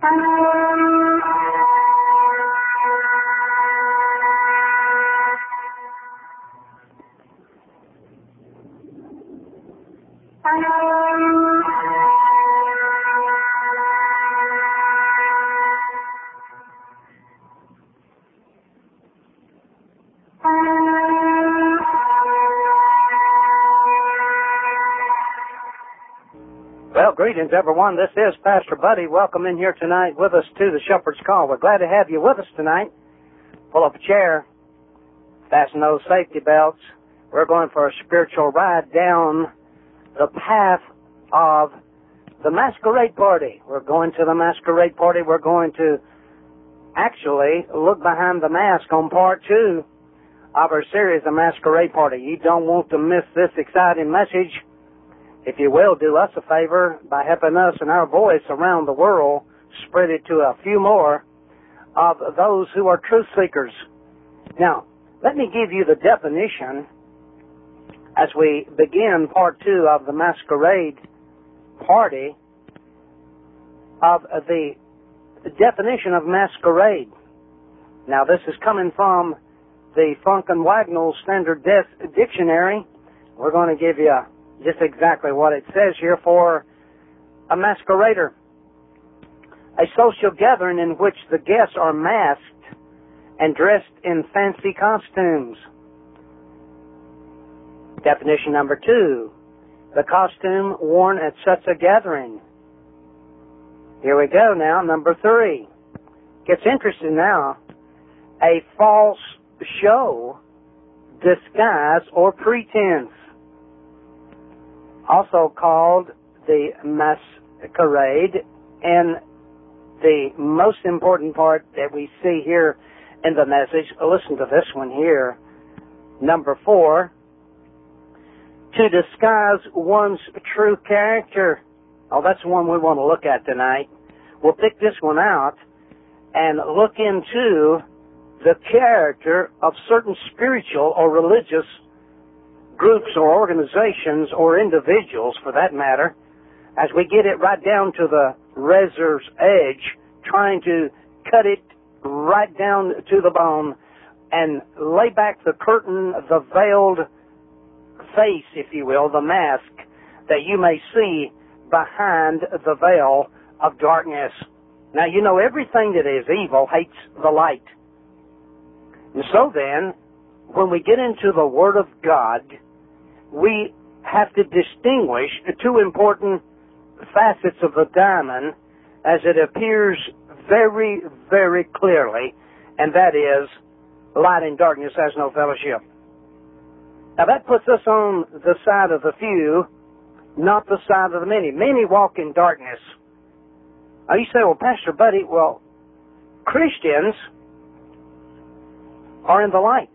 Well, greetings, everyone. This is Pastor Buddy. Welcome in here tonight with us to the Shepherd's Call. We're glad to have you with us tonight. Pull up a chair, fasten those safety belts. We're going for a spiritual ride down the path of the masquerade party. We're going to the masquerade party. We're going to actually look behind the mask on part 2 of our series, The Masquerade Party. You don't want to miss this exciting message. If you will, do us a favor by helping us and our voice around the world, spread it to a few more of those who are truth seekers. Now, let me give you the definition as we begin part 2 of the masquerade party of the definition of masquerade. Now, this is coming from the Funk and Wagnall Standard Dictionary. We're going to give you just exactly what it says here for a masquerader. A social gathering in which the guests are masked and dressed in fancy costumes. Definition number 2, the costume worn at such a gathering. Here we go now, number 3. Gets interesting now. A false show, disguise, or pretense. Also called the masquerade, and the most important part that we see here in the message, listen to this one here, number 4, to disguise one's true character. Oh, that's the one we want to look at tonight. We'll pick this one out and look into the character of certain spiritual or religious groups or organizations or individuals, for that matter, as we get it right down to the razor's edge, trying to cut it right down to the bone and lay back the curtain, the veiled face, if you will, the mask that you may see behind the veil of darkness. Now, you know, everything that is evil hates the light. And so then, when we get into the Word of God, we have to distinguish 2 important facets of the diamond as it appears very, very clearly, and that is, light and darkness has no fellowship. Now that puts us on the side of the few, not the side of the many. Many walk in darkness. Now you say, well, Pastor Buddy, well, Christians are in the light.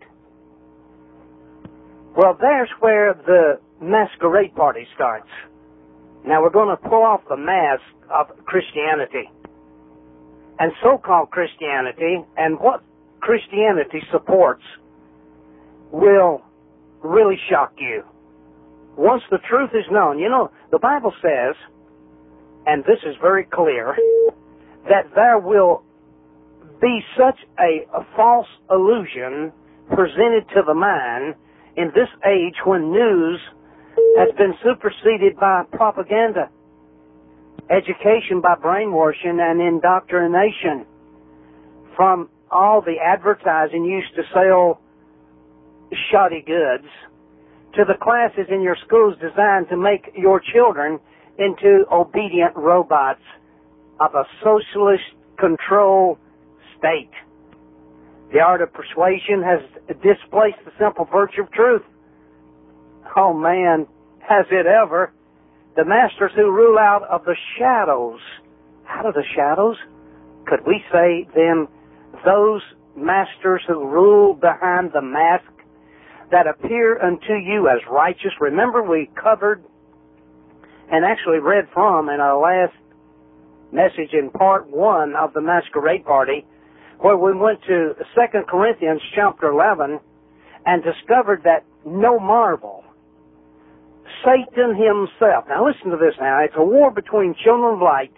Well, there's where the masquerade party starts. Now we're going to pull off the mask of Christianity. And so-called Christianity, and what Christianity supports, will really shock you. Once the truth is known, you know, the Bible says, and this is very clear, that there will be such a false illusion presented to the mind in this age when news has been superseded by propaganda, education by brainwashing and indoctrination, from all the advertising used to sell shoddy goods, to the classes in your schools designed to make your children into obedient robots of a socialist control state. The art of persuasion has displaced the simple virtue of truth. Oh man, has it ever. The masters who rule out of the shadows. Out of the shadows? Could we say then those masters who rule behind the mask that appear unto you as righteous? Remember we covered and actually read from in our last message in part 1 of the masquerade party, where we went to 2 Corinthians chapter 11 and discovered that no marvel, Satan himself, now listen to this now, it's a war between children of light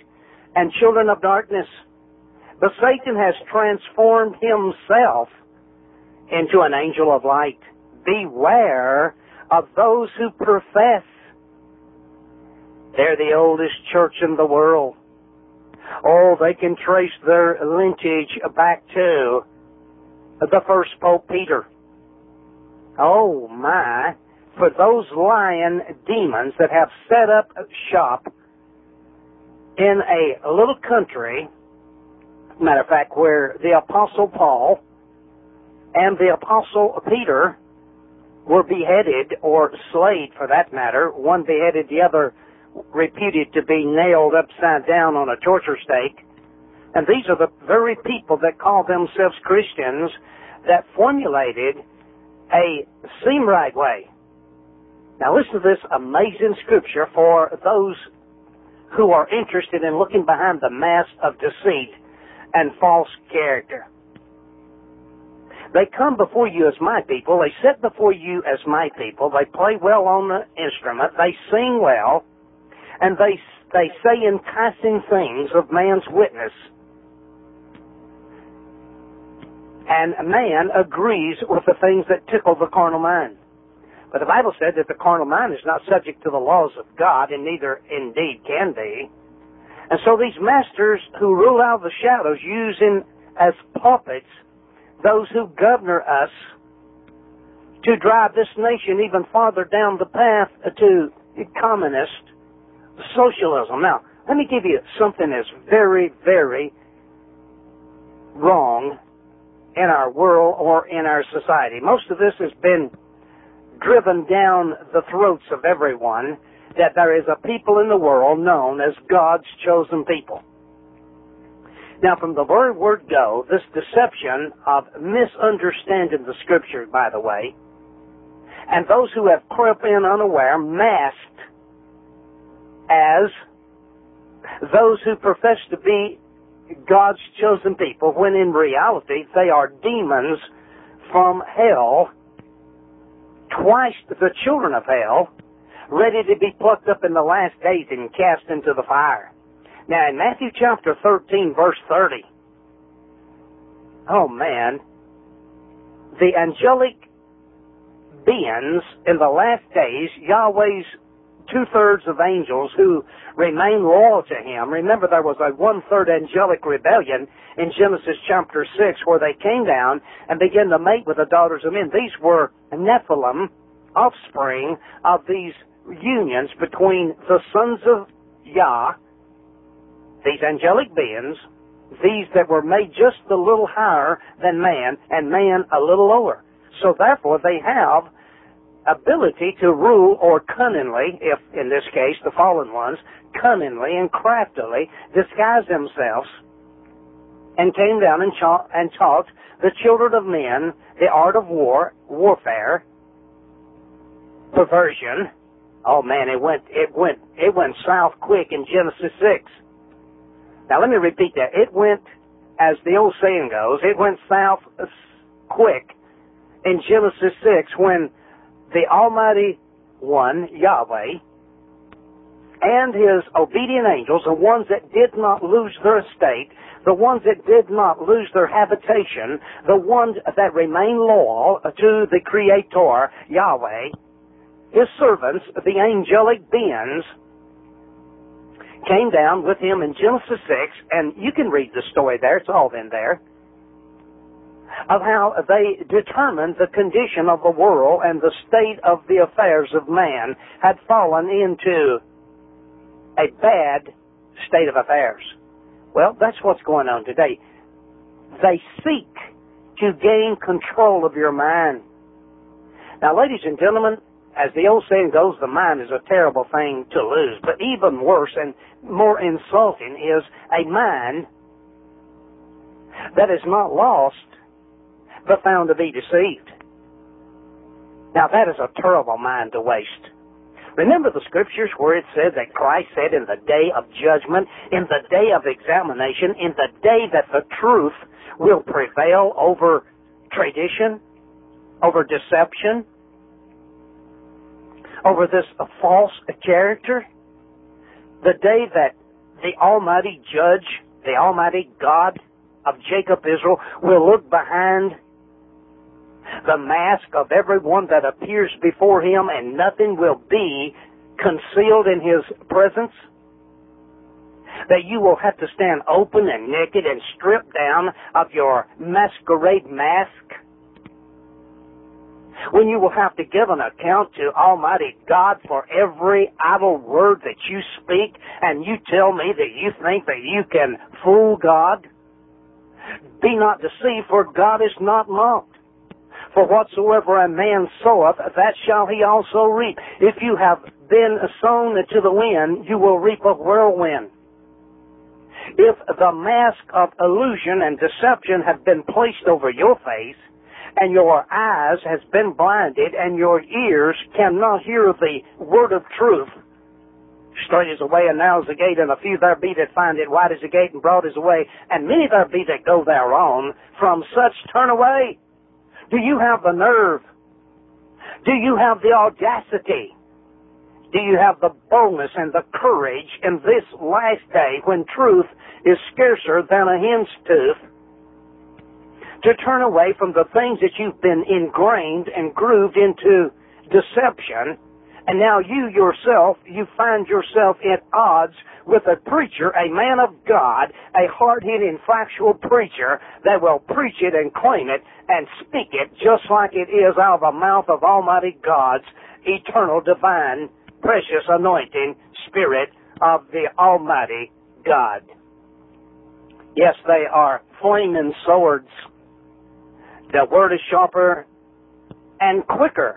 and children of darkness. But Satan has transformed himself into an angel of light. Beware of those who profess they're the oldest church in the world. Oh, they can trace their lineage back to the first Pope Peter. Oh my, for those lying demons that have set up shop in a little country, matter of fact, where the Apostle Paul and the Apostle Peter were beheaded, or slayed for that matter, one beheaded, the other reputed to be nailed upside down on a torture stake. And these are the very people that call themselves Christians that formulated a seem right way. Now listen to this amazing scripture for those who are interested in looking behind the mask of deceit and false character. They come before you as my people. They sit before you as my people. They play well on the instrument. They sing well. And they say enticing things of man's witness. And man agrees with the things that tickle the carnal mind. But the Bible said that the carnal mind is not subject to the laws of God, and neither indeed can be. And so these masters who rule out the shadows, using as puppets those who govern us to drive this nation even farther down the path to communist socialism. Now, let me give you something that's very, very wrong in our world or in our society. Most of this has been driven down the throats of everyone, that there is a people in the world known as God's chosen people. Now, from the very word go, this deception of misunderstanding the Scripture, by the way, and those who have crept in unaware, masked as those who profess to be God's chosen people, when in reality they are demons from hell, twice the children of hell, ready to be plucked up in the last days and cast into the fire. Now, in Matthew chapter 13, verse 30, oh man, the angelic beings in the last days, Yahweh's two-thirds of angels who remain loyal to him. Remember, there was a one-third angelic rebellion in Genesis chapter 6 where they came down and began to mate with the daughters of men. These were Nephilim, offspring of these unions between the sons of Yah, these angelic beings, these that were made just a little higher than man, and man a little lower. So therefore they have ability to rule, or cunningly, if in this case the fallen ones, cunningly and craftily disguise themselves and came down and taught the children of men the art of warfare, perversion. Oh man, it went south quick in Genesis 6. Now let me repeat that. It went, as the old saying goes, it went south quick in Genesis 6 when the Almighty One, Yahweh, and His obedient angels, the ones that did not lose their estate, the ones that did not lose their habitation, the ones that remain loyal to the Creator, Yahweh, His servants, the angelic beings, came down with Him in Genesis 6, and you can read the story there, it's all in there, of how they determined the condition of the world and the state of the affairs of man had fallen into a bad state of affairs. Well, that's what's going on today. They seek to gain control of your mind. Now, ladies and gentlemen, as the old saying goes, the mind is a terrible thing to lose. But even worse and more insulting is a mind that is not lost, but found to be deceived. Now that is a terrible mind to waste. Remember the scriptures where it said that Christ said in the day of judgment, in the day of examination, in the day that the truth will prevail over tradition, over deception, over this false character, the day that the Almighty Judge, the Almighty God of Jacob, Israel, will look behind the mask of everyone that appears before Him, and nothing will be concealed in His presence? That you will have to stand open and naked and stripped down of your masquerade mask? When you will have to give an account to Almighty God for every idle word that you speak, and you tell me that you think that you can fool God? Be not deceived, for God is not mocked. For whatsoever a man soweth, that shall he also reap. If you have been sown to the wind, you will reap a whirlwind. If the mask of illusion and deception have been placed over your face, and your eyes has been blinded, and your ears cannot hear the word of truth, straight is the way, and narrow is the gate, and a few there be that find it. Wide is the gate, and broad is the way, and many there be that go thereon. From such turn away. Do you have the nerve? Do you have the audacity? Do you have the boldness and the courage in this last day, when truth is scarcer than a hen's tooth, to turn away from the things that you've been ingrained and grooved into deception, and now you find yourself at odds with a preacher, a man of God, a hard-hitting, factual preacher that will preach it and claim it and speak it just like it is out of the mouth of Almighty God's eternal, divine, precious, anointing Spirit of the Almighty God. Yes, they are flaming swords. The word is sharper and quicker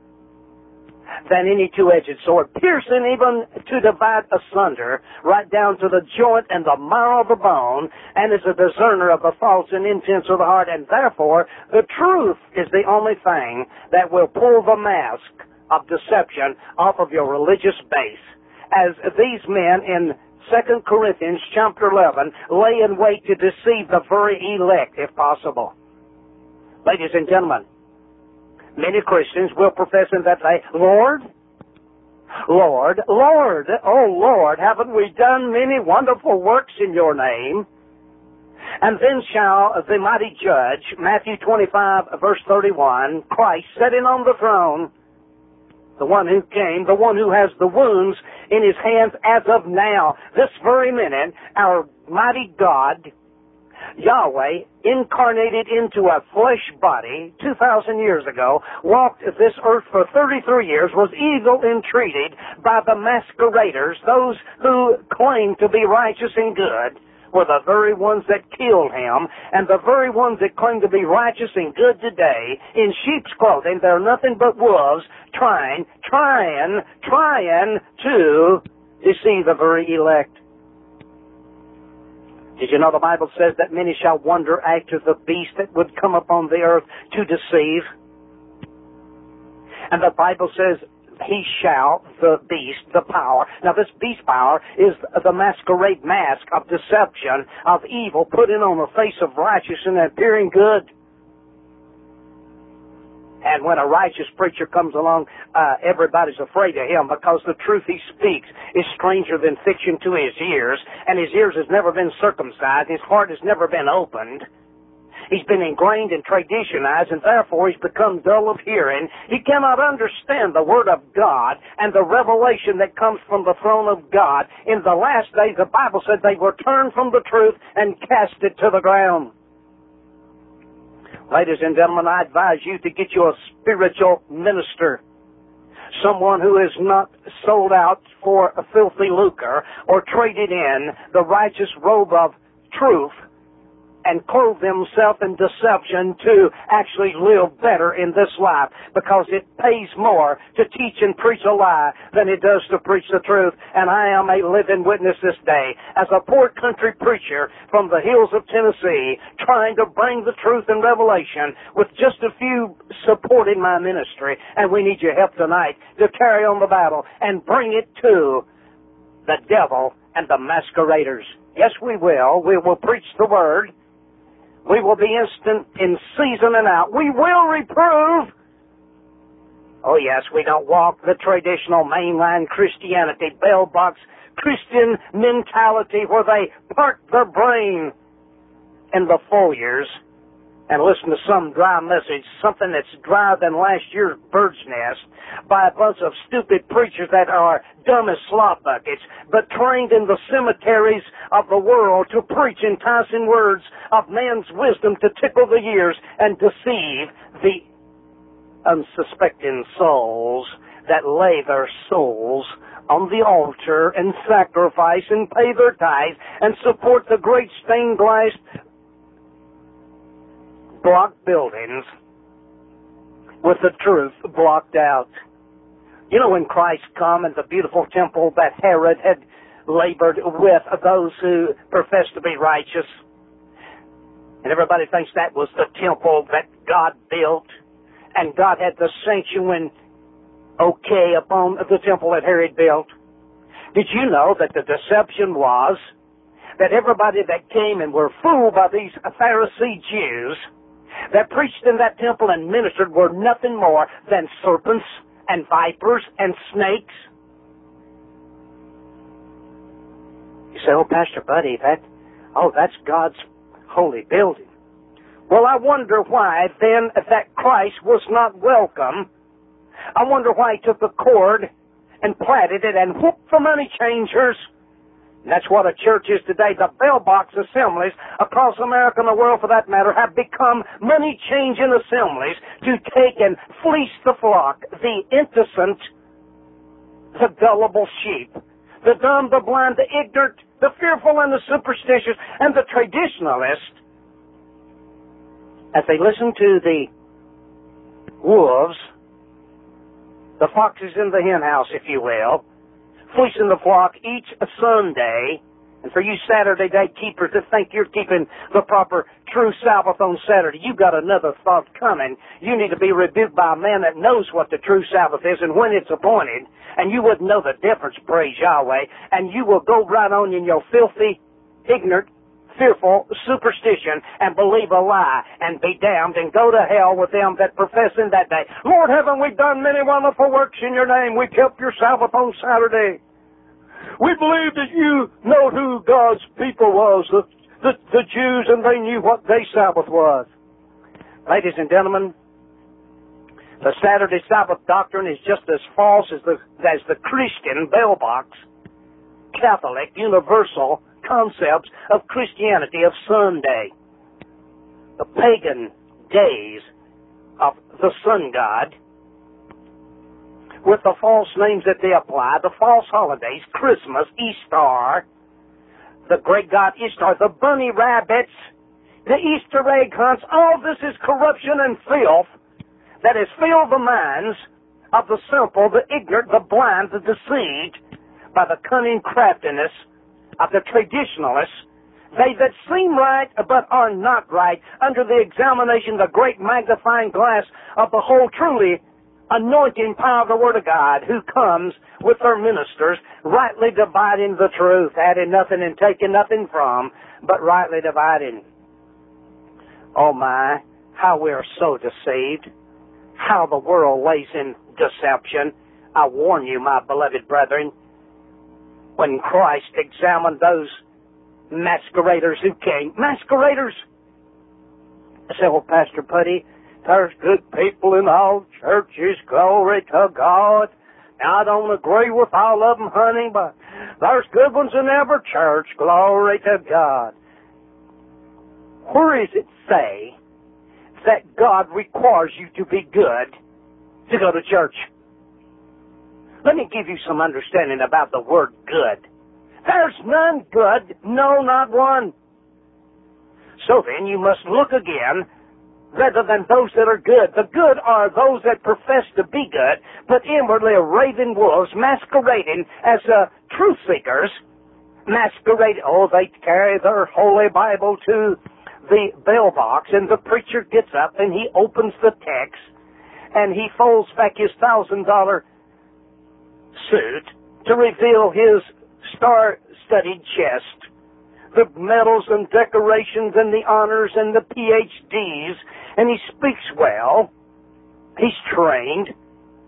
than any two-edged sword, piercing even to divide asunder, right down to the joint and the marrow of the bone, and is a discerner of the thoughts and intents of the heart. And therefore, the truth is the only thing that will pull the mask of deception off of your religious base. As these men in 2 Corinthians chapter 11 lay in wait to deceive the very elect, if possible. Ladies and gentlemen, many Christians will profess in that day, Lord, Lord, Lord, oh Lord, haven't we done many wonderful works in your name? And then shall the mighty judge, Matthew 25, verse 31, Christ sitting on the throne, the one who came, the one who has the wounds in his hands as of now, this very minute, our mighty God, Yahweh, incarnated into a flesh body 2,000 years ago, walked this earth for 33 years, was evil entreated by the masqueraders, those who claim to be righteous and good, were the very ones that killed him, and the very ones that claim to be righteous and good today, in sheep's clothing, they're nothing but wolves, trying to deceive the very elect. Did you know the Bible says that many shall wonder after the beast that would come upon the earth to deceive? And the Bible says, he shall, the beast, the power. Now this beast power is the masquerade mask of deception, of evil, put in on the face of righteousness and appearing good. And when a righteous preacher comes along, everybody's afraid of him, because the truth he speaks is stranger than fiction to his ears, and his ears has never been circumcised, his heart has never been opened. He's been ingrained and traditionized, and therefore he's become dull of hearing. He cannot understand the Word of God and the revelation that comes from the throne of God. In the last days, the Bible said they were turned from the truth and cast it to the ground. Ladies and gentlemen, I advise you to get you a spiritual minister. Someone who is not sold out for a filthy lucre or traded in the righteous robe of truth and clothe themselves in deception to actually live better in this life, because it pays more to teach and preach a lie than it does to preach the truth. And I am a living witness this day as a poor country preacher from the hills of Tennessee, trying to bring the truth and revelation with just a few supporting my ministry. And we need your help tonight to carry on the battle and bring it to the devil and the masqueraders. Yes, we will. We will preach the word. We will be instant in season and out. We will reprove. Oh yes, we don't walk the traditional mainline Christianity, bell box Christian mentality where they park their brain in the foyers and listen to some dry message, something that's drier than last year's bird's nest, by a bunch of stupid preachers that are dumb as slop buckets, but trained in the cemeteries of the world to preach enticing words of man's wisdom to tickle the ears and deceive the unsuspecting souls that lay their souls on the altar and sacrifice and pay their tithes and support the great stained glass block buildings with the truth blocked out. You know, when Christ come in the beautiful temple that Herod had labored with those who professed to be righteous, and everybody thinks that was the temple that God built, and God had the sanctuary okay upon the temple that Herod built. Did you know that the deception was that everybody that came and were fooled by these Pharisee Jews that preached in that temple and ministered were nothing more than serpents and vipers and snakes? You say, oh, Pastor Buddy, that's God's holy building. Well, I wonder why then that Christ was not welcome. I wonder why he took a cord and platted it and whooped the money changers. And that's what a church is today. The bell box assemblies across America and the world, for that matter, have become money-changing assemblies to take and fleece the flock, the innocent, the gullible sheep, the dumb, the blind, the ignorant, the fearful, and the superstitious, and the traditionalist. As they listen to the wolves, the foxes in the hen house, if you will, fleecing the flock each Sunday. And for you Saturday day keepers that think you're keeping the proper true Sabbath on Saturday, you've got another thought coming. You need to be rebuked by a man that knows what the true Sabbath is and when it's appointed, and you wouldn't know the difference, praise Yahweh, and you will go right on in your filthy, ignorant, fearful superstition and believe a lie and be damned and go to hell with them that profess in that day, Lord, haven't we done many wonderful works in your name? We kept your Sabbath on Saturday. We believe that you know who God's people was, the Jews, and they knew what their Sabbath was. Ladies and gentlemen, the Saturday Sabbath doctrine is just as false as the Christian bell box, Catholic, universal concepts of Christianity of Sunday. The pagan days of the sun god, with the false names that they apply, the false holidays, Christmas, Easter, the great god Ishtar, the bunny rabbits, the Easter egg hunts, all this is corruption and filth that has filled the minds of the simple, the ignorant, the blind, the deceived by the cunning craftiness of the traditionalists, they that seem right but are not right, under the examination, the great magnifying glass of the whole truly anointing power of the Word of God, who comes with their ministers, rightly dividing the truth, adding nothing and taking nothing from, but rightly dividing. Oh my, how we are so deceived, how the world lays in deception. I warn you, my beloved brethren, when Christ examined those masqueraders who came. Masqueraders! I said, well, Pastor Putty, there's good people in all churches, glory to God. Now, I don't agree with all of them, honey, but there's good ones in every church, glory to God. Where does it say that God requires you to be good to go to church? Let me give you some understanding about the word good. There's none good, no, not one. So then you must look again, rather than those that are good. The good are those that profess to be good, but inwardly are raving wolves, masquerading as truth seekers. Masquerading, they carry their holy Bible to the bell box, and the preacher gets up and he opens the text, and he folds back his $1,000 suit to reveal his star-studded chest, the medals and decorations and the honors and the PhDs, and he speaks well. He's trained.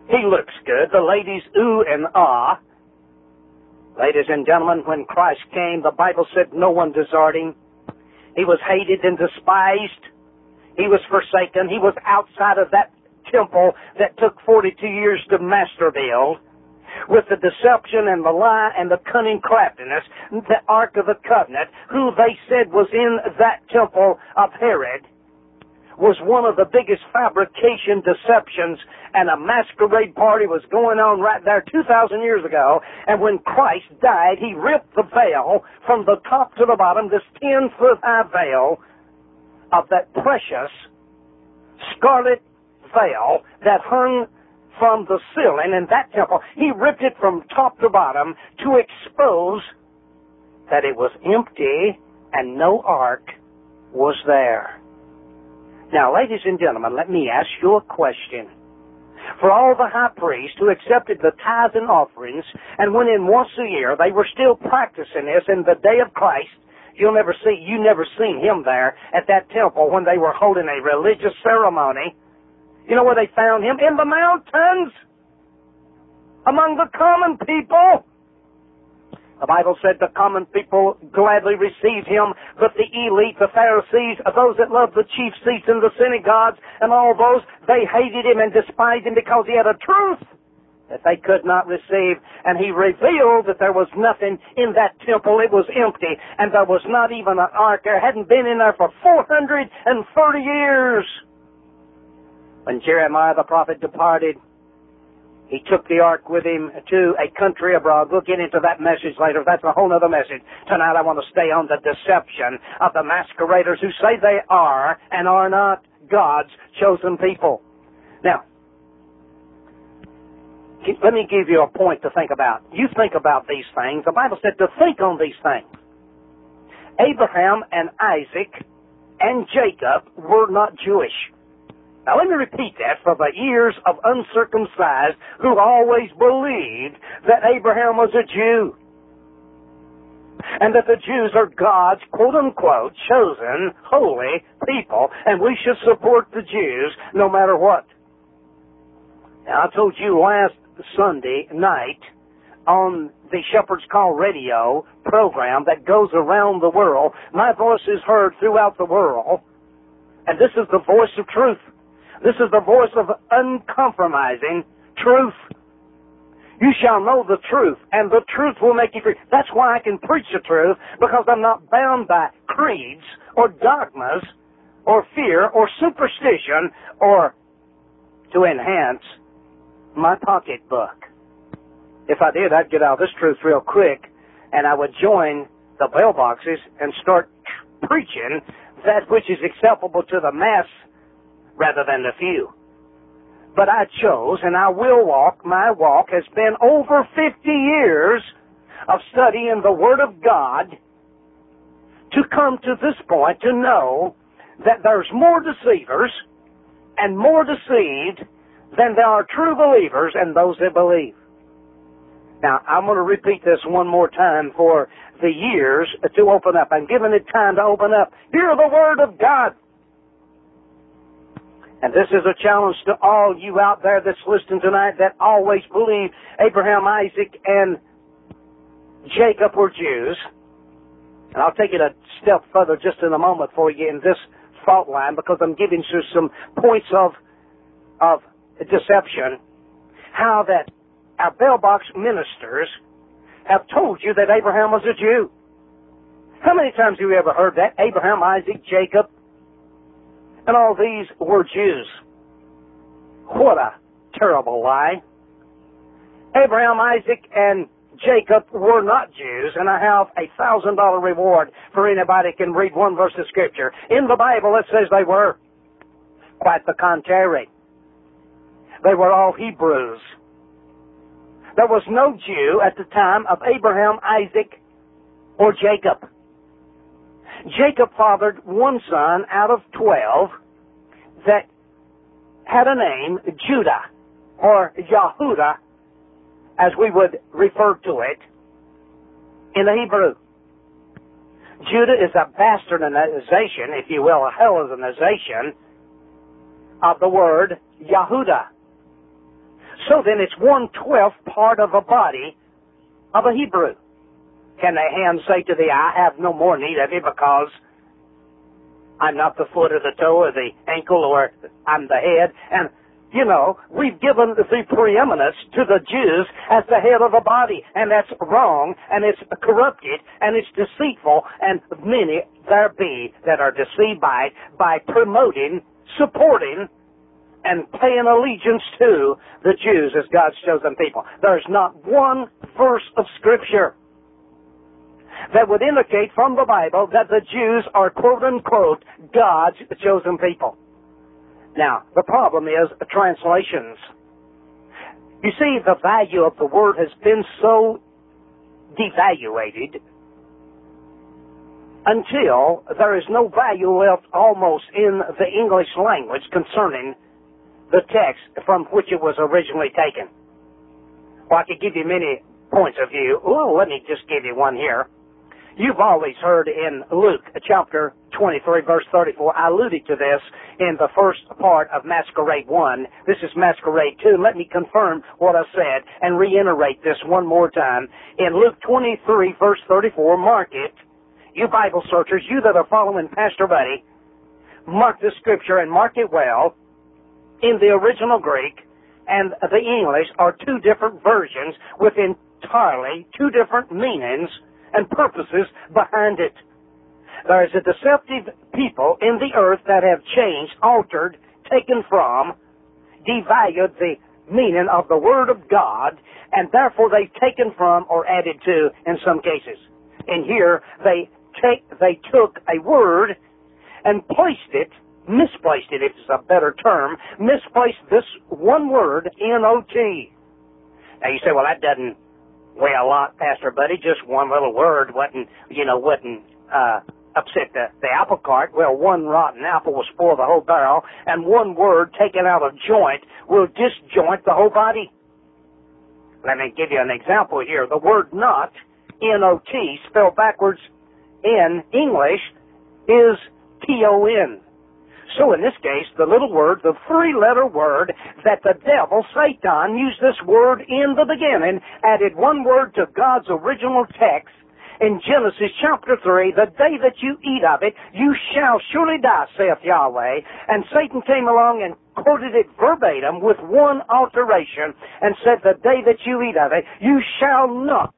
He looks good. The ladies ooh and ah. Ladies and gentlemen, when Christ came, the Bible said no one deserted him. He was hated and despised. He was forsaken. He was outside of that temple that took 42 years to master build. With the deception and the lie and the cunning craftiness, the Ark of the Covenant, who they said was in that temple of Herod, was one of the biggest fabrication deceptions, and a masquerade party was going on right there 2,000 years ago. And when Christ died, He ripped the veil from the top to the bottom, this 10-foot high veil of that precious scarlet veil that hung from the ceiling in that temple. He ripped it from top to bottom to expose that it was empty and no ark was there. Now, ladies and gentlemen, let me ask you a question. For all the high priests who accepted the tithes and offerings and went in once a year, they were still practicing this in the day of Christ. You never seen him there at that temple when they were holding a religious ceremony. You know where they found him? In the mountains, among the common people. The Bible said the common people gladly received him, but the elite, the Pharisees, those that loved the chief seats in the synagogues, and all those, they hated him and despised him because he had a truth that they could not receive. And he revealed that there was nothing in that temple. It was empty, and there was not even an ark. There hadn't been in there for 430 years. When Jeremiah the prophet departed, he took the ark with him to a country abroad. We'll get into that message later. That's a whole other message. Tonight I want to stay on the deception of the masqueraders who say they are and are not God's chosen people. Now, let me give you a point to think about. You think about these things. The Bible said to think on these things. Abraham and Isaac and Jacob were not Jewish. Now let me repeat that for the ears of uncircumcised who always believed that Abraham was a Jew. And that the Jews are God's quote-unquote chosen, holy people, and we should support the Jews no matter what. Now I told you last Sunday night on the Shepherd's Call radio program that goes around the world, my voice is heard throughout the world, and this is the voice of truth. This is the voice of uncompromising truth. You shall know the truth, and the truth will make you free. That's why I can preach the truth, because I'm not bound by creeds or dogmas or fear or superstition or to enhance my pocketbook. If I did, I'd get out of this truth real quick, and I would join the bell boxes and start preaching that which is acceptable to the mass rather than the few. But I chose, and I will walk, my walk has been over 50 years of studying the Word of God to come to this point to know that there's more deceivers and more deceived than there are true believers and those that believe. Now, I'm going to repeat this one more time for the years to open up. I'm giving it time to open up. Hear the Word of God. And this is a challenge to all you out there that's listening tonight that always believe Abraham, Isaac, and Jacob were Jews. And I'll take it a step further just in a moment for you in this fault line, because I'm giving you some points of deception. How that our bell box ministers have told you that Abraham was a Jew. How many times have you ever heard that? Abraham, Isaac, Jacob, and all these were Jews. What a terrible lie. Abraham, Isaac, and Jacob were not Jews, and I have a $1,000 reward for anybody who can read one verse of Scripture. In the Bible it says they were. Quite the contrary. They were all Hebrews. There was no Jew at the time of Abraham, Isaac, or Jacob. Jacob fathered one son out of 12 that had a name, Judah, or Yahudah, as we would refer to it in the Hebrew. Judah is a bastardization, if you will, a Hellenization of the word Yahudah. So then it's 1/12 part of a body of a Hebrew. Can the hand say to the eye, I have no more need of you because I'm not the foot or the toe or the ankle, or I'm the head? And, you know, we've given the preeminence to the Jews as the head of the body, and that's wrong, and it's corrupted, and it's deceitful, and many there be that are deceived by it, by promoting, supporting, and paying allegiance to the Jews as God's chosen people. There's not one verse of Scripture that would indicate from the Bible that the Jews are, quote-unquote, God's chosen people. Now, the problem is translations. You see, the value of the word has been so devaluated until there is no value left almost in the English language concerning the text from which it was originally taken. Well, I could give you many points of view. Well, let me just give you one here. You've always heard in Luke chapter 23, verse 34, I alluded to this in the first part of Masquerade 1. This is Masquerade 2. Let me confirm what I said and reiterate this one more time. In Luke 23, verse 34, mark it. You Bible searchers, you that are following Pastor Buddy, mark the Scripture and mark it well. In the original Greek and the English are two different versions with entirely two different meanings and purposes behind it. There is a deceptive people in the earth that have changed, altered, taken from, devalued the meaning of the Word of God, and therefore they've taken from or added to in some cases. And here they took a word and placed it, misplaced it, if it's a better term, misplaced this one word, N-O-T. Now you say, well, that doesn't weigh a lot, Pastor Buddy. Just one little word wouldn't upset the apple cart. Well, one rotten apple will spoil the whole barrel, and one word taken out of joint will disjoint the whole body. Let me give you an example here. The word not, N-O-T, spelled backwards in English, is T-O-N. So in this case, the little word, the three-letter word that the devil, Satan, used this word in the beginning, added one word to God's original text in Genesis chapter 3, the day that you eat of it, you shall surely die, saith Yahweh. And Satan came along and quoted it verbatim with one alteration and said, the day that you eat of it, you shall not.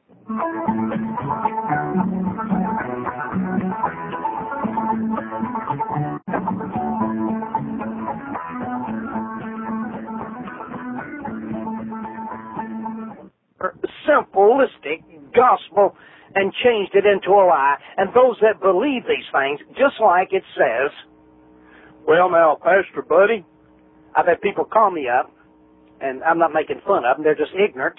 Simplistic gospel and changed it into a lie. And those that believe these things, just like it says, well, now, Pastor Buddy, I've had people call me up, and I'm not making fun of them, they're just ignorant.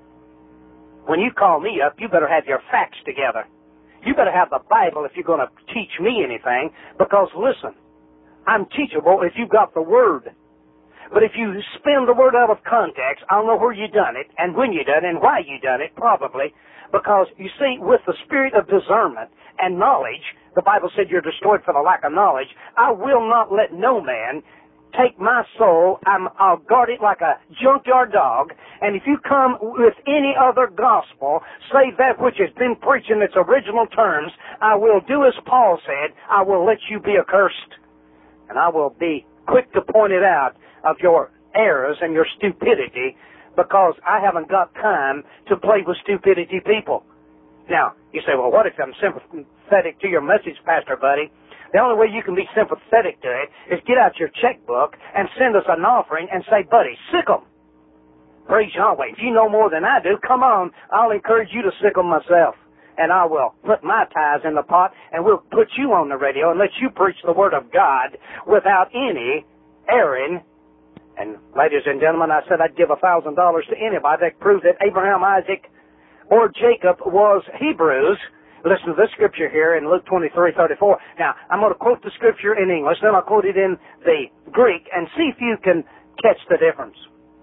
When you call me up, you better have your facts together. You better have the Bible if you're going to teach me anything, because, listen, I'm teachable if you've got the Word. But if you spin the word out of context, I'll know where you done it, and when you done it, and why you done it, probably. Because, you see, with the spirit of discernment and knowledge, the Bible said you're destroyed for the lack of knowledge, I will not let no man take my soul. I'll guard it like a junkyard dog. And if you come with any other gospel, save that which has been preached in its original terms, I will do as Paul said, I will let you be accursed. And I will be quick to point it out of your errors and your stupidity, because I haven't got time to play with stupidity people. Now, you say, well, what if I'm sympathetic to your message, Pastor Buddy? The only way you can be sympathetic to it is get out your checkbook and send us an offering and say, Buddy, sick 'em. Praise Yahweh. If you know more than I do, come on, I'll encourage you to sick 'em myself. And I will put my tithes in the pot, and we'll put you on the radio and let you preach the Word of God without any erring. And ladies and gentlemen, I said I'd give $1,000 to anybody that proved that Abraham, Isaac, or Jacob was Hebrews. Listen to this scripture here in Luke 23:34. Now, I'm going to quote the scripture in English, then I'll quote it in the Greek, and see if you can catch the difference.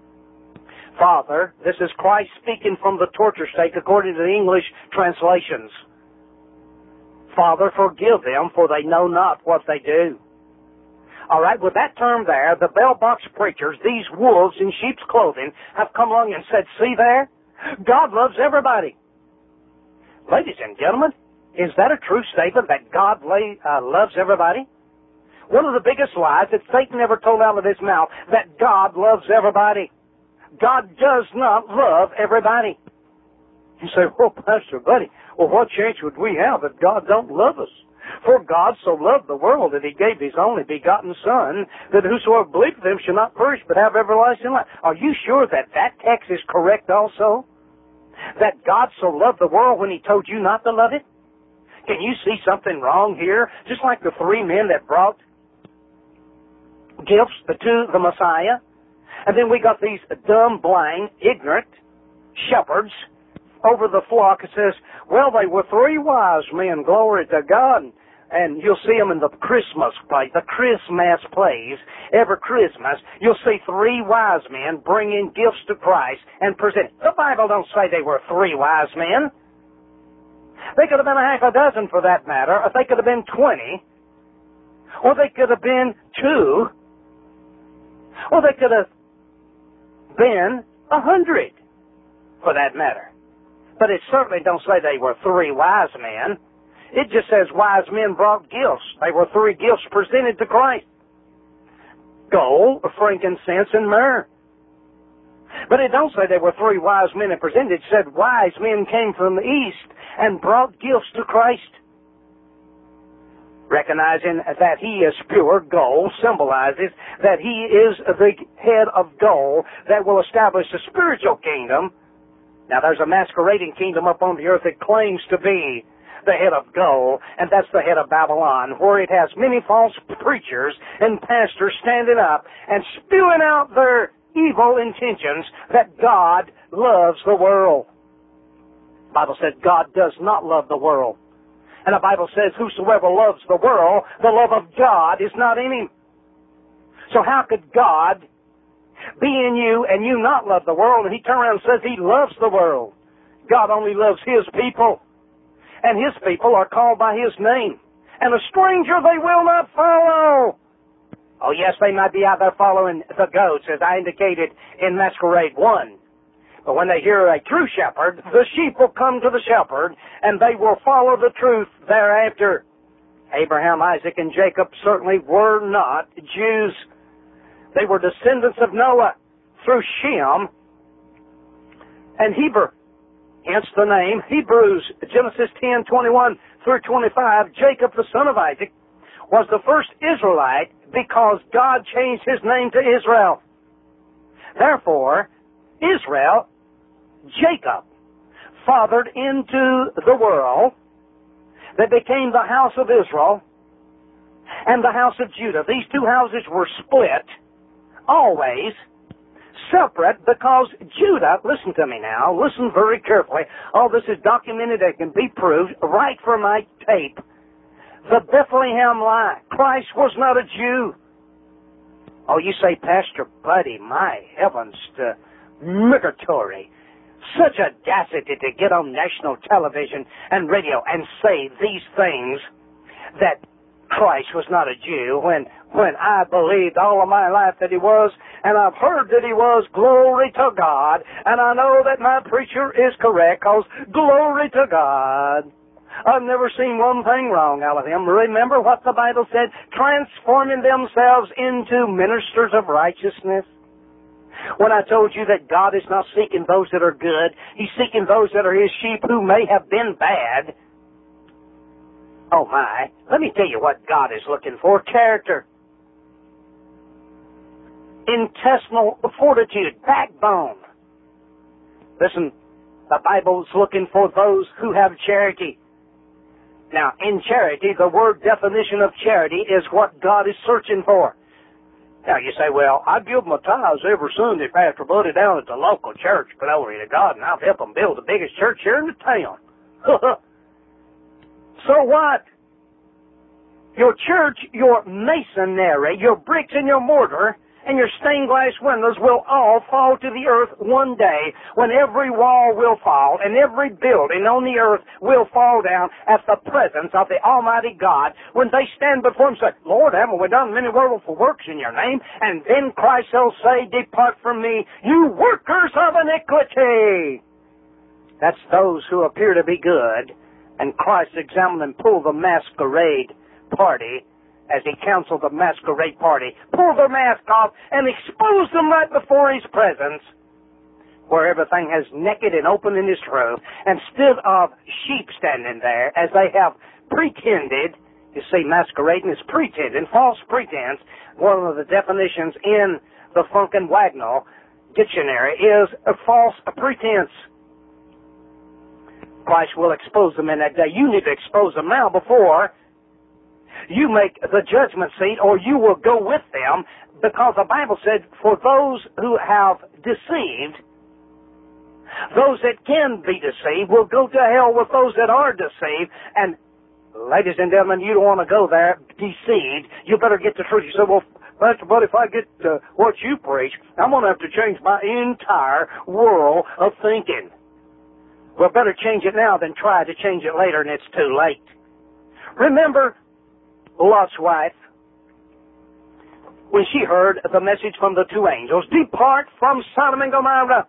Father, this is Christ speaking from the torture stake according to the English translations. Father, forgive them, for they know not what they do. All right, with that term there, the bell box preachers, these wolves in sheep's clothing, have come along and said, see there? God loves everybody. Ladies and gentlemen, is that a true statement that God loves everybody? One of the biggest lies that Satan ever told out of his mouth, that God loves everybody. God does not love everybody. You say, well, Pastor Buddy, well, what chance would we have if God don't love us? For God so loved the world that He gave His only begotten Son, that whosoever believeth in Him shall not perish but have everlasting life. Are you sure that that text is correct also? That God so loved the world when He told you not to love it? Can you see something wrong here? Just like the three men that brought gifts to the Messiah. And then we got these dumb, blind, ignorant shepherds over the flock. It says, well, they were three wise men, glory to God. And you'll see them in the Christmas play, the Christmas plays. Every Christmas, you'll see three wise men bringing gifts to Christ and present. The Bible don't say they were three wise men. They could have been a half a dozen for that matter, or they could have been 20, or they could have been 2, or they could have been 100 for that matter. But it certainly don't say they were three wise men. It just says wise men brought gifts. They were three gifts presented to Christ. Gold, frankincense, and myrrh. But it don't say they were three wise men and presented. It said wise men came from the east and brought gifts to Christ. Recognizing that He is pure gold symbolizes that He is the head of gold that will establish a spiritual kingdom. Now there's a masquerading kingdom up on the earth that claims to be the head of gold, and that's the head of Babylon, where it has many false preachers and pastors standing up and spewing out their evil intentions that God loves the world. The Bible says God does not love the world. And the Bible says, whosoever loves the world, the love of God is not in him. So how could God be in you and you not love the world? And He turns around and says He loves the world. God only loves His people. And His people are called by His name. And a stranger they will not follow. Oh yes, they might be out there following the goats, as I indicated in Masquerade 1. But when they hear a true shepherd, the sheep will come to the shepherd, and they will follow the truth thereafter. Abraham, Isaac, and Jacob certainly were not Jews. They were descendants of Noah through Shem and Heber. Hence the name Hebrews. Genesis 10:21 through 25. Jacob, the son of Isaac, was the first Israelite because God changed his name to Israel. Therefore, Israel, Jacob, fathered into the world that became the house of Israel and the house of Judah. These two houses were split, always separate, because Judah, listen to me now, listen very carefully. All this is documented and can be proved right from my tape. The Bethlehem lie. Christ was not a Jew. Oh, you say, Pastor Buddy, my heavens, to migratory. Such audacity to get on national television and radio and say these things, that Christ was not a Jew, when I believed all of my life that He was, and I've heard that He was, glory to God, and I know that my preacher is correct, because glory to God. I've never seen one thing wrong out of Him. Remember what the Bible said, transforming themselves into ministers of righteousness. When I told you that God is not seeking those that are good, He's seeking those that are His sheep who may have been bad. Oh my, let me tell you what God is looking for. Character. Intestinal fortitude. Backbone. Listen, the Bible's looking for those who have charity. Now, in charity, the word definition of charity is what God is searching for. Now, you say, well, I give my tithes every Sunday, Pastor Buddy, down at the local church, glory to God, and I'll help them build the biggest church here in the town. So what? Your church, your masonry, your bricks and your mortar and your stained glass windows will all fall to the earth one day, when every wall will fall and every building on the earth will fall down at the presence of the Almighty God, when they stand before Him and say, Lord, haven't we done many wonderful works in your name? And then Christ shall say, Depart from me, you workers of iniquity. That's those who appear to be good, and Christ examined and pulled the masquerade party as He counseled the masquerade party, pulled their mask off and exposed them right before His presence, where everything has naked and open in His truth, and instead of sheep standing there as they have pretended. You see, masquerading is pretending, false pretense. One of the definitions in the Funk and Wagnall dictionary is a false pretense. Christ will expose them in that day. You need to expose them now before you make the judgment seat, or you will go with them, because the Bible said, for those who have deceived, those that can be deceived will go to hell with those that are deceived. And ladies and gentlemen, you don't want to go there deceived. You better get the truth. You say, well, Pastor Bud, if I get what you preach, I'm going to have to change my entire world of thinking. Well, better change it now than try to change it later and it's too late. Remember Lot's wife, when she heard the message from the two angels, Depart from Sodom and Gomorrah.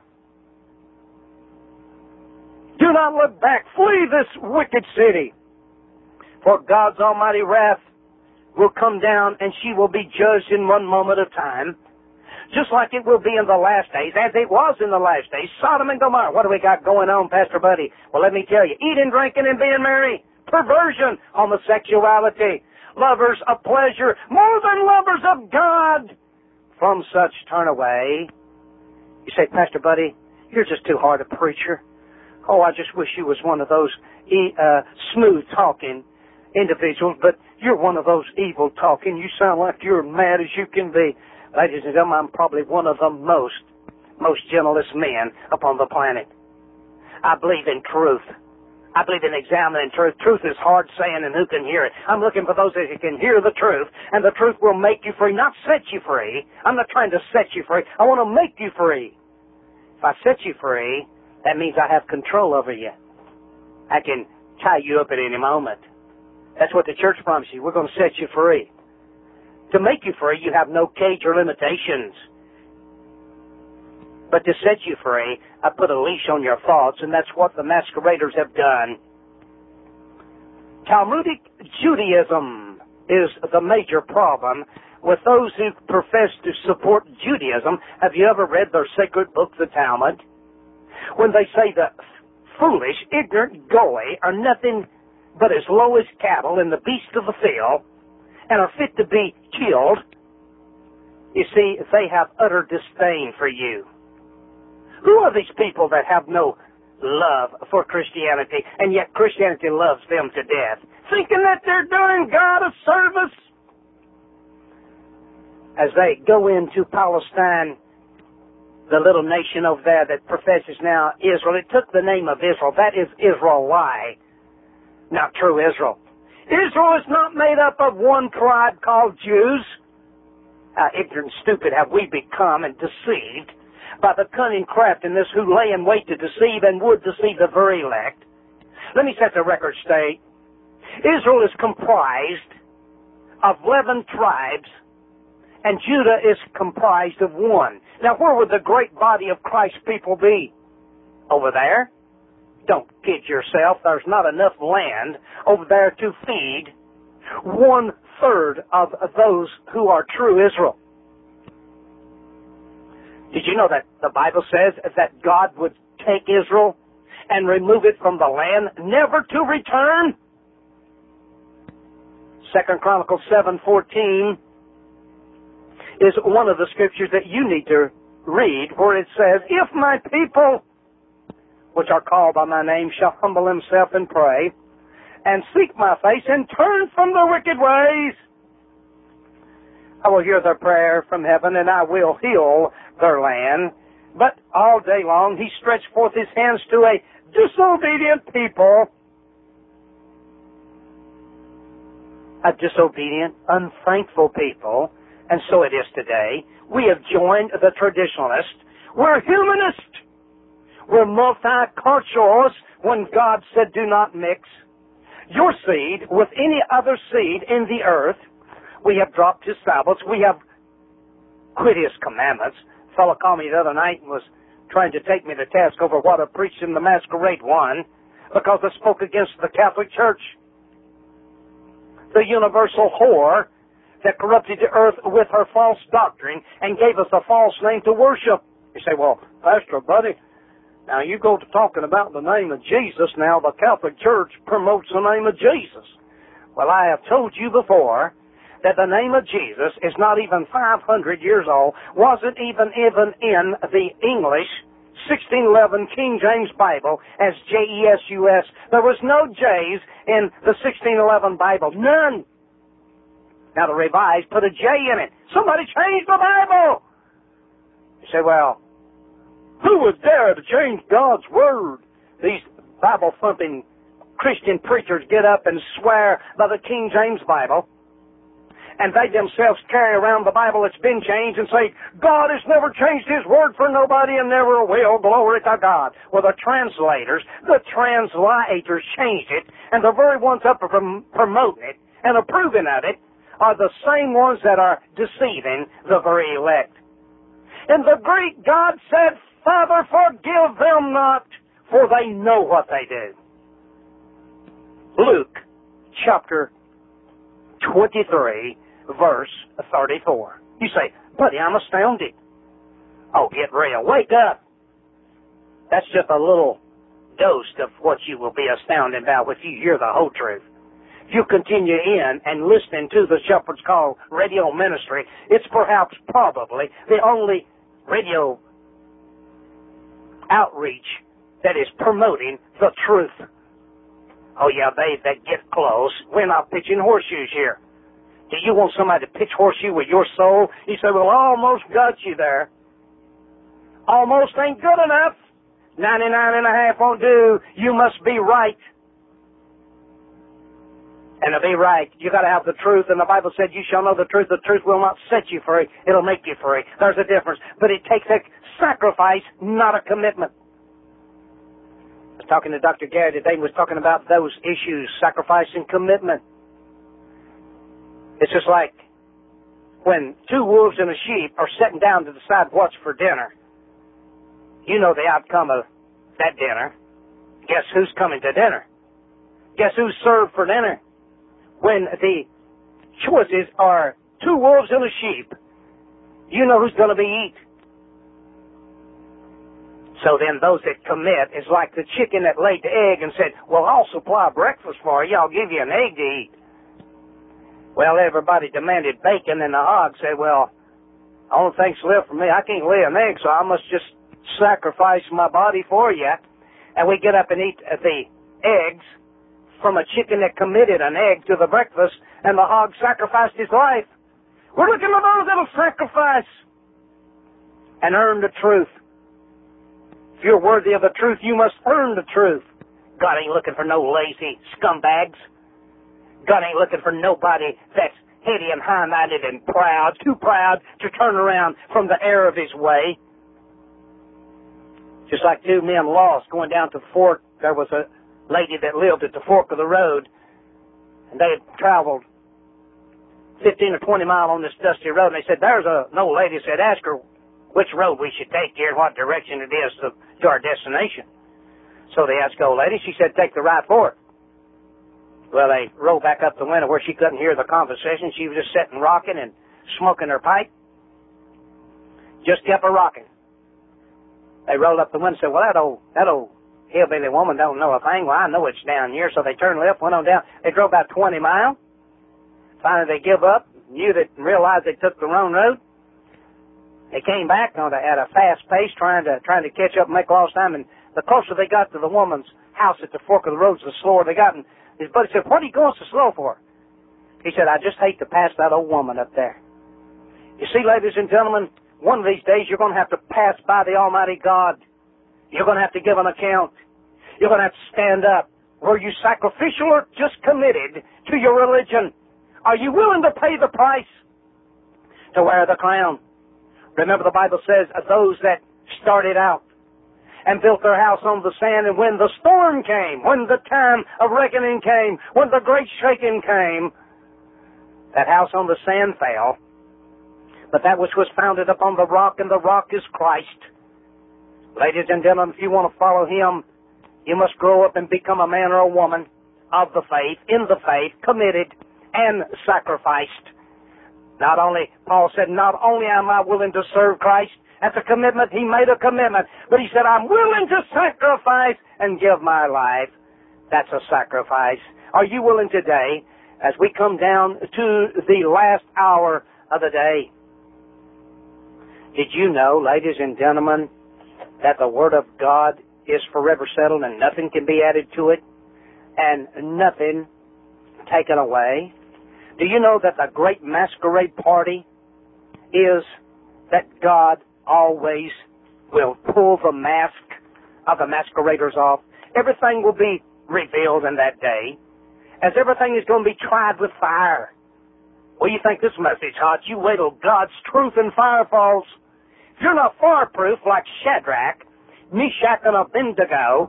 Do not look back. Flee this wicked city. For God's almighty wrath will come down, and she will be judged in one moment of time, just like it will be in the last days, as it was in the last days. Sodom and Gomorrah. What do we got going on, Pastor Buddy? Well, let me tell you. Eating, drinking, and being merry. Perversion, homosexuality. Lovers of pleasure, more than lovers of God. From such turn away. You say, Pastor Buddy, you're just too hard a preacher. Oh, I just wish you was one of those smooth-talking individuals, but you're one of those evil-talking. You sound like you're mad as you can be. Ladies and gentlemen, I'm probably one of the most gentlest men upon the planet. I believe in truth. I believe in examining truth. Truth is hard saying, and who can hear it? I'm looking for those that can hear the truth, and the truth will make you free, not set you free. I'm not trying to set you free. I want to make you free. If I set you free, that means I have control over you. I can tie you up at any moment. That's what the church promised you. We're going to set you free. To make you free, you have no cage or limitations. But to set you free, I put a leash on your thoughts, and that's what the masqueraders have done. Talmudic Judaism is the major problem with those who profess to support Judaism. Have you ever read their sacred book, the Talmud? When they say the foolish, ignorant goy are nothing but as low as cattle and the beasts of the field, and are fit to be killed, you see, they have utter disdain for you. Who are these people that have no love for Christianity, and yet Christianity loves them to death, thinking that they're doing God a service? As they go into Palestine, the little nation over there that professes now Israel, it took the name of Israel. That is Israel. Why? Not true Israel. Israel is not made up of one tribe called Jews. How ignorant and stupid have we become and deceived by the cunning craftiness who lay in wait to deceive and would deceive the very elect. Let me set the record straight. Israel is comprised of 11 tribes, and Judah is comprised of one. Now, where would the great body of Christ's people be? Over there? Don't kid yourself. There's not enough land over there to feed 1/3 of those who are true Israel. Did you know that the Bible says that God would take Israel and remove it from the land, never to return? 2 Chronicles 7:14 is one of the scriptures that you need to read, where it says, if my people, which are called by my name, shall humble themselves and pray, and seek my face, and turn from their wicked ways, I will hear their prayer from heaven, and I will heal their land. But all day long he stretched forth his hands to a disobedient people. A disobedient, unthankful people and so it is today. We have joined the traditionalists. We're humanists. We're multiculturalists when God said do not mix your seed with any other seed in the earth. We have dropped His Sabbaths. We have quit His commandments. A fellow called me the other night and was trying to take me to task over what I preached in the Masquerade One because I spoke against the Catholic Church, the universal whore that corrupted the earth with her false doctrine and gave us a false name to worship. You say, well, Pastor, buddy, now you go to talking about the name of Jesus. Now the Catholic Church promotes the name of Jesus. Well, I have told you before that the name of Jesus is not even 500 years old, wasn't even in the English 1611 King James Bible as J-E-S-U-S. There was no J's in the 1611 Bible. None. Now the Revised put a J in it. Somebody changed the Bible. You say, well, who would dare to change God's Word? These Bible-thumping Christian preachers get up and swear by the King James Bible, and they themselves carry around the Bible that's been changed and say, God has never changed His Word for nobody and never will. Glory to God. Well, the translators changed it, and the very ones up for promoting it and approving of it are the same ones that are deceiving the very elect. In the Greek, God said, Father, forgive them not, for they know what they do. Luke chapter 23, verse 34. You say, buddy, I'm astounded. Oh, get real. Wake up. That's just a little dose of what you will be astounded about if you hear the whole truth. If you continue in and listening to the Shepherd's Call radio ministry, it's probably the only radio outreach that is promoting the truth. Oh yeah, they that get close. We're not pitching horseshoes here. Do you want somebody to pitch horseshoe with your soul? You say, well, I almost got you there. Almost ain't good enough. 99.5 won't do. You must be right. And to be right, you got to have the truth. And the Bible said, you shall know the truth. The truth will not set you free. It'll make you free. There's a difference. But it takes a sacrifice, not a commitment. I was talking to Dr. Gary today. He was talking about those issues, sacrifice and commitment. It's just like when two wolves and a sheep are sitting down to decide what's for dinner. You know the outcome of that dinner. Guess who's coming to dinner? Guess who's served for dinner? When the choices are two wolves and a sheep, you know who's going to be eat. So then those that commit is like the chicken that laid the egg and said, well, I'll supply breakfast for you. I'll give you an egg to eat. Well, everybody demanded bacon, and the hog said, well, only thing's left for me. I can't lay an egg, so I must just sacrifice my body for you. And we get up and eat the eggs from a chicken that committed an egg to the breakfast, and the hog sacrificed his life. We're looking for those that'll sacrifice and earn the truth. If you're worthy of the truth, you must earn the truth. God ain't looking for no lazy scumbags. God ain't looking for nobody that's heady and high-minded and proud, too proud to turn around from the error of his way. Just like two men lost going down to the fork. There was a lady that lived at the fork of the road, and they had traveled 15 or 20 miles on this dusty road, and they said, there's an old lady said, ask her which road we should take here and what direction it is to our destination. So they asked the old lady. She said, take the right fork. Well, they rolled back up the window where she couldn't hear the conversation. She was just sitting rocking and smoking her pipe. Just kept her rocking. They rolled up the window and said, well, that old hillbilly woman don't know a thing. Well, I know it's down here. So they turned left, went on down. They drove about 20 miles. Finally, they give up, realized they took the wrong road. They came back at a fast pace, trying to catch up and make lost time. And the closer they got to the woman's house at the fork of the road, the slower they got. And his buddy said, what are you going so slow for? He said, I just hate to pass that old woman up there. You see, ladies and gentlemen, one of these days you're going to have to pass by the Almighty God. You're going to have to give an account. You're going to have to stand up. Were you sacrificial or just committed to your religion? Are you willing to pay the price? to wear the crown. Remember, the Bible says those that started out and built their house on the sand, and when the storm came, when the time of reckoning came, when the great shaking came, that house on the sand fell. But that which was founded upon the rock, and the rock is Christ. Ladies and gentlemen, if you want to follow Him, you must grow up and become a man or a woman of the faith, in the faith, committed and sacrificed. Not only, Paul said, not only am I willing to serve Christ, that's a commitment. He made a commitment. But he said, I'm willing to sacrifice and give my life. That's a sacrifice. Are you willing today, as we come down to the last hour of the day? Did you know, ladies and gentlemen, that the Word of God is forever settled and nothing can be added to it and nothing taken away? Do you know that the great masquerade party is that God always will pull the mask of the masqueraders off? Everything will be revealed in that day, as everything is going to be tried with fire. Well, you think this message hot? You wait till God's truth and fire falls. If you're not fireproof like Shadrach, Meshach, and Abednego,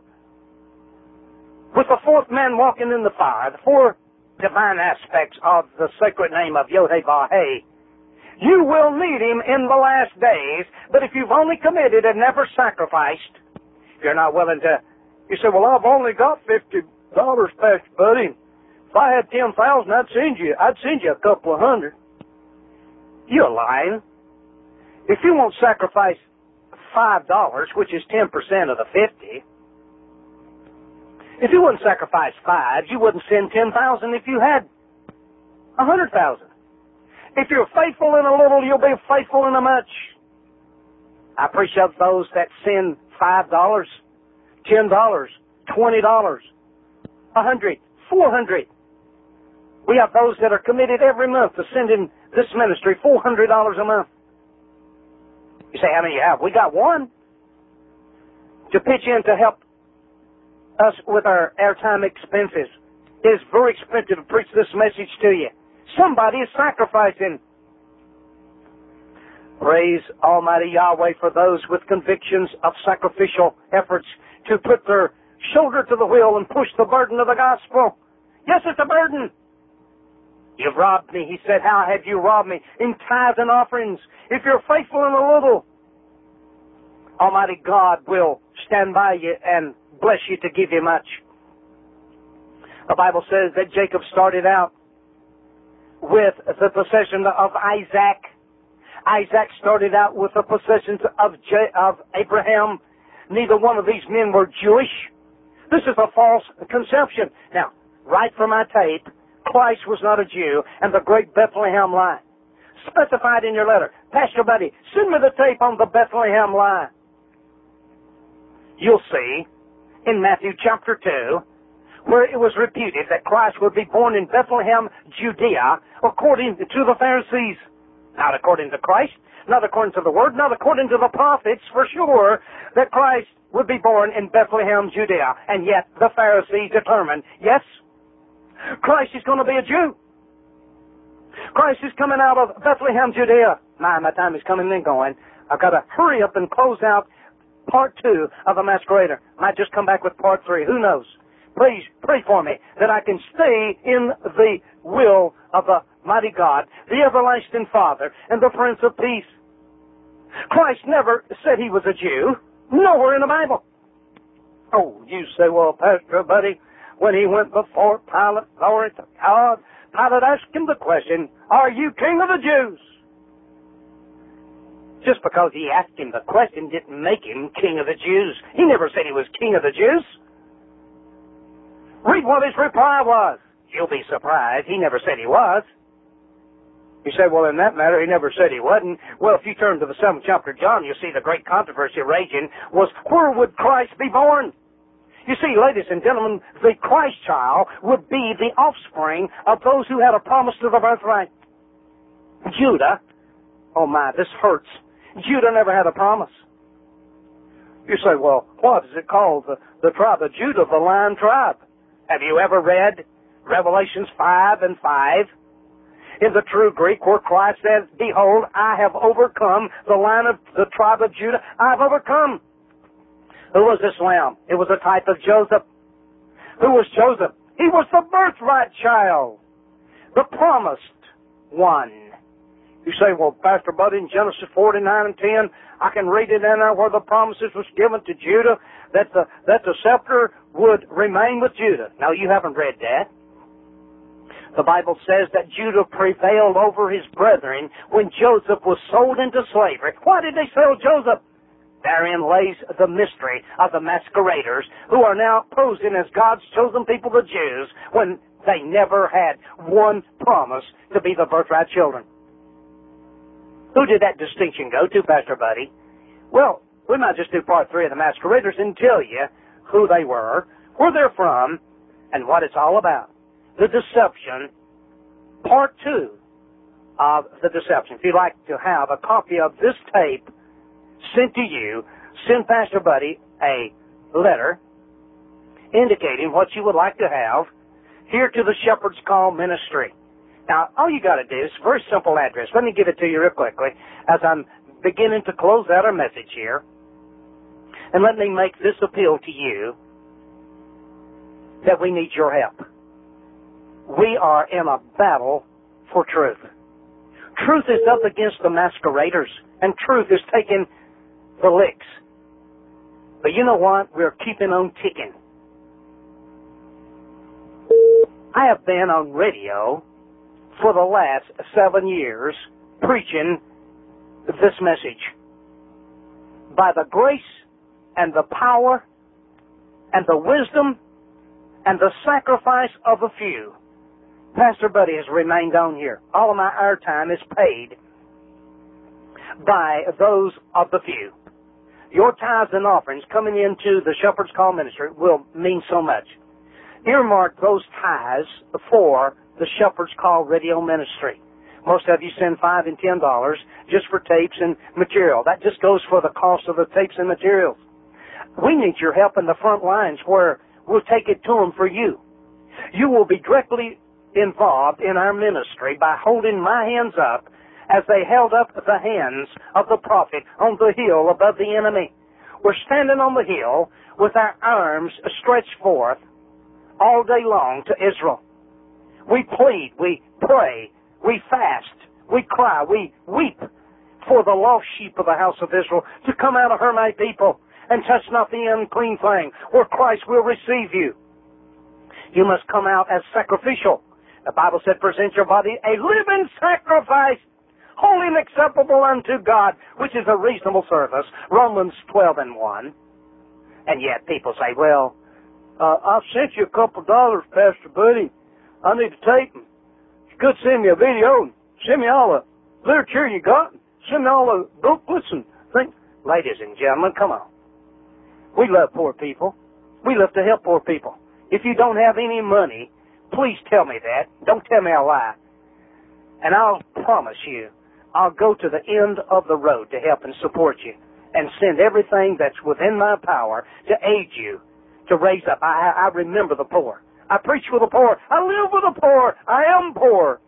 with the fourth man walking in the fire, the four divine aspects of the sacred name of Yod-Heh-Vah-Heh, you will need Him in the last days. But if you've only committed and never sacrificed, if you're not willing to, you say, well, I've only got $50, Pastor Buddy. If I had 10,000, I'd send you a couple of hundred. You're lying. If you won't sacrifice $5, which is 10% of the 50, if you wouldn't sacrifice 5, you wouldn't send 10,000 if you had 100,000. If you're faithful in a little, you'll be faithful in a much. I appreciate those that send $5, $10, $20, $100, $400. We have those that are committed every month to sending this ministry $400 a month. You say, how many you have? We got one to pitch in to help us with our airtime expenses. It is very expensive to preach this message to you. Somebody is sacrificing. Praise Almighty Yahweh for those with convictions of sacrificial efforts to put their shoulder to the wheel and push the burden of the gospel. Yes, it's a burden. You've robbed me, he said. How have you robbed me? In tithes and offerings. If you're faithful in a little, Almighty God will stand by you and bless you to give you much. The Bible says that Jacob started out with the possession of Isaac. Isaac started out with the possessions of Abraham. Neither one of these men were Jewish. This is a false conception. Now, right from my tape, Christ was not a Jew, and the great Bethlehem lie. Specified in your letter. Pastor Buddy, send me the tape on the Bethlehem lie. You'll see in Matthew chapter 2, where it was reputed that Christ would be born in Bethlehem, Judea, according to the Pharisees. Not according to Christ, not according to the Word, not according to the prophets, for sure, that Christ would be born in Bethlehem, Judea. And yet the Pharisees determined, yes, Christ is going to be a Jew. Christ is coming out of Bethlehem, Judea. My time is coming and going. I've got to hurry up and close out part 2 of The Masquerader. Might just come back with part 3. Who knows? Please pray for me that I can stay in the will of the mighty God, the everlasting Father, and the Prince of Peace. Christ never said He was a Jew. Nowhere in the Bible. Oh, you say, well, Pastor Buddy, when He went before Pilate, glory to God, Pilate asked Him the question, are you King of the Jews? Just because he asked Him the question didn't make Him King of the Jews. He never said He was King of the Jews. Read what His reply was. You'll be surprised. He never said He was. You say, well, in that matter, He never said He wasn't. Well, if you turn to the 7th chapter of John, you'll see the great controversy raging was, where would Christ be born? You see, ladies and gentlemen, the Christ child would be the offspring of those who had a promise to the birthright. Judah, oh my, this hurts. Judah never had a promise. You say, well, what is it called? The tribe of Judah, the Lion tribe. Have you ever read Revelations 5:5? in the true Greek, where Christ says, behold, I have overcome the line of the tribe of Judah. I've overcome. Who was this lamb? It was a type of Joseph. Who was Joseph? He was the birthright child, the promised one. You say, well, Pastor Bud, in Genesis 49 and 10, I can read it in there where the promises was given to Judah that the scepter would remain with Judah. No, you haven't read that. The Bible says that Judah prevailed over his brethren when Joseph was sold into slavery. Why did they sell Joseph? Therein lays the mystery of the masqueraders who are now posing as God's chosen people, the Jews, when they never had one promise to be the birthright children. Who did that distinction go to, Pastor Buddy? Well, we might just do part 3 of the masqueraders and tell you who they were, where they're from, and what it's all about. The deception, part 2 of the deception. If you'd like to have a copy of this tape sent to you, send Pastor Buddy a letter indicating what you would like to have here to the Shepherd's Call Ministry. Now, all you got to do is a very simple address. Let me give it to you real quickly as I'm beginning to close out our message here. And let me make this appeal to you that we need your help. We are in a battle for truth. Truth is up against the masqueraders, and truth is taking the licks. But you know what? We're keeping on ticking. I have been on radio for the last 7 years preaching this message. By the grace and the power and the wisdom and the sacrifice of a few, Pastor Buddy has remained on here. All of my airtime is paid by those of the few. Your tithes and offerings coming into the Shepherd's Call Ministry will mean so much. Earmark those tithes for the Shepherd's Call Radio Ministry. Most of you send $5 and $10 just for tapes and material. That just goes for the cost of the tapes and materials. We need your help in the front lines where we'll take it to them for you. You will be directly involved in our ministry by holding my hands up as they held up the hands of the prophet on the hill above the enemy. We're standing on the hill with our arms stretched forth all day long to Israel. We plead, we pray, we fast, we cry, we weep for the lost sheep of the house of Israel to come out of her, my people, and touch not the unclean thing, where Christ will receive you. You must come out as sacrificial. The Bible said, present your body a living sacrifice, holy and acceptable unto God, which is a reasonable service. Romans 12 and 1. And yet people say, well, I've sent you a couple dollars, Pastor Buddy. I need to tape them. You could send me a video. Send me all the literature you got. Send me all the booklets and things. Ladies and gentlemen, come on. We love poor people. We love to help poor people. If you don't have any money, please tell me that. Don't tell me a lie. And I'll promise you, I'll go to the end of the road to help and support you and send everything that's within my power to aid you to raise up. I remember the poor. I preach for the poor. I live with the poor. I am poor.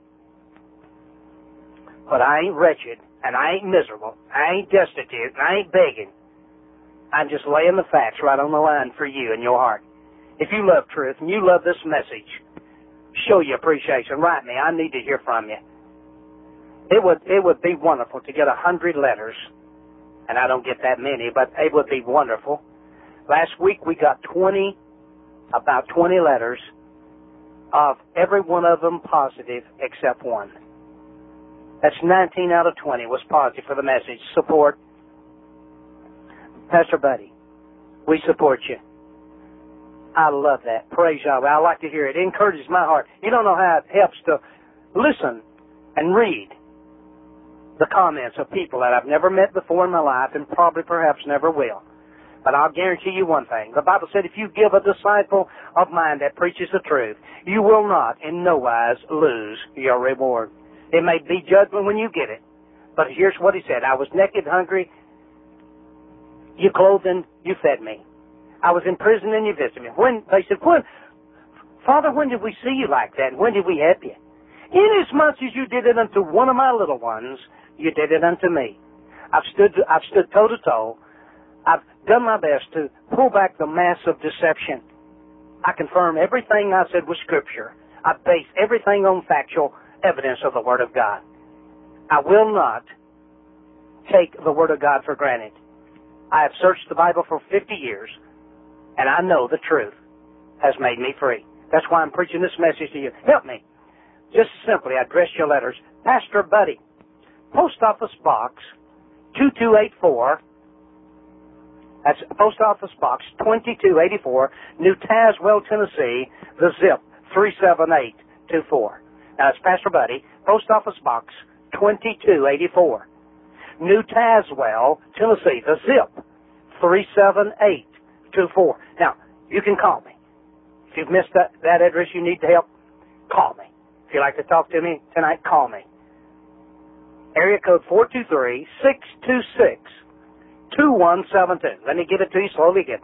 But I ain't wretched, and I ain't miserable. I ain't destitute, and I ain't begging. I'm just laying the facts right on the line for you in your heart. If you love truth and you love this message, show your appreciation. Write me. I need to hear from you. It would be wonderful to get 100 letters, and I don't get that many, but it would be wonderful. Last week we got about 20 letters, of every one of them positive except one. That's 19 out of 20 was positive for the message. Support. Pastor Buddy, we support you. I love that. Praise Yahweh. I like to hear it. It encourages my heart. You don't know how it helps to listen and read the comments of people that I've never met before in my life and probably perhaps never will. But I'll guarantee you one thing. The Bible said if you give a disciple of mine that preaches the truth, you will not in no wise lose your reward. It may be judgment when you get it. But here's what he said. I was naked, hungry. You clothed and you fed me. I was in prison and you visited me. They said, Father, when did we see you like that? When did we help you? Inasmuch as you did it unto one of my little ones, you did it unto me. I've stood toe to toe. I've done my best to pull back the mass of deception. I confirm everything I said was Scripture. I base everything on factual evidence of the Word of God. I will not take the Word of God for granted. I have searched the Bible for 50 years, and I know the truth has made me free. That's why I'm preaching this message to you. Help me. Just simply address your letters. Pastor Buddy, Post Office Box 2284. That's Post Office Box 2284, New Tazewell, Tennessee, the zip 37824. Now, it's Pastor Buddy, Post Office Box 2284, New Tazewell, Tennessee, the zip 37824. Now, you can call me. If you've missed that address, you need help, call me. If you'd like to talk to me tonight, call me. Area code 423-626-2172. Let me give it to you slowly again.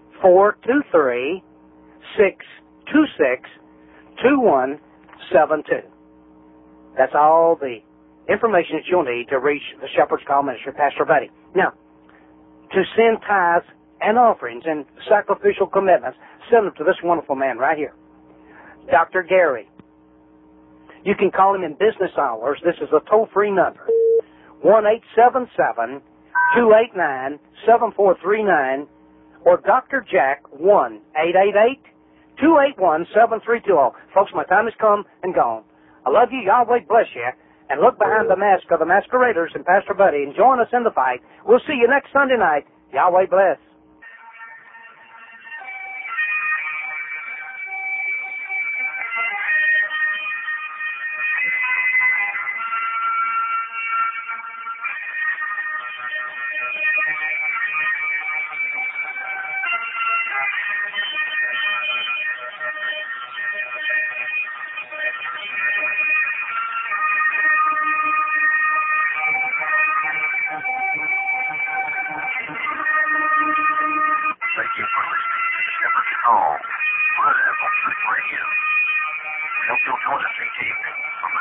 423-626-2172. That's all the information that you'll need to reach the Shepherd's Call Ministry, Pastor Buddy. Now, to send tithes and offerings and sacrificial commitments, send them to this wonderful man right here, Dr. Gary. You can call him in business hours. This is a toll-free number, 1-877-289-7439, or Dr. Jack, 1-888-281-7320. Folks, my time has come and gone. I love you. Yahweh bless you. And look behind the mask of the masqueraders and Pastor Buddy and join us in the fight. We'll see you next Sunday night. Yahweh bless. Radio. We hope you'll join us each evening from